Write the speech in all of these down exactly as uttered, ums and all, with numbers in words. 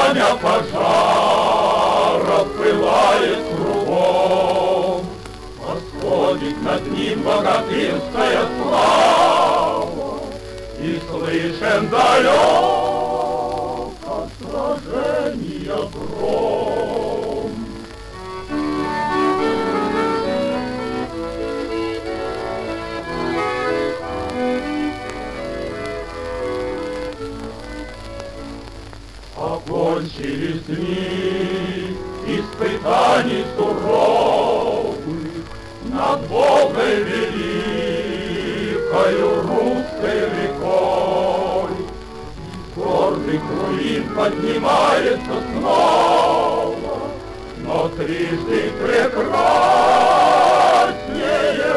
Пламя пожара пылает кругом, восходит над ним богатырская слава, и слышен далеко сражения гром. Окончились дни испытаний суровых над Волгой великою русской рекой. Из гордых руин поднимается снова, но трижды прекраснее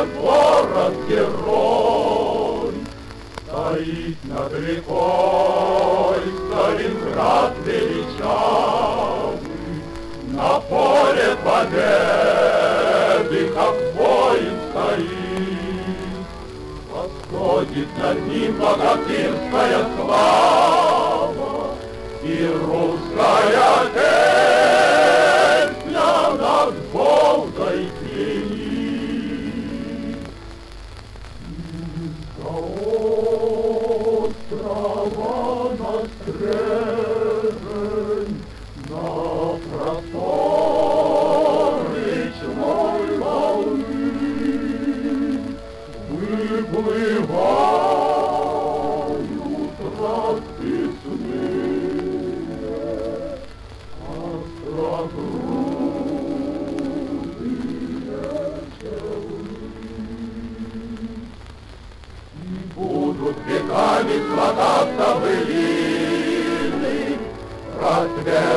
город-герой. Стоит над рекой Сталинград величавый, на поле победы, как воин стоит. Восходит над ним богатырская слава, и русская песня над Волгой пенит. Из-за острова на стрежень, на простор речной волны выплывают расписные острогрудые челны. И будут веками слагаться былины про свет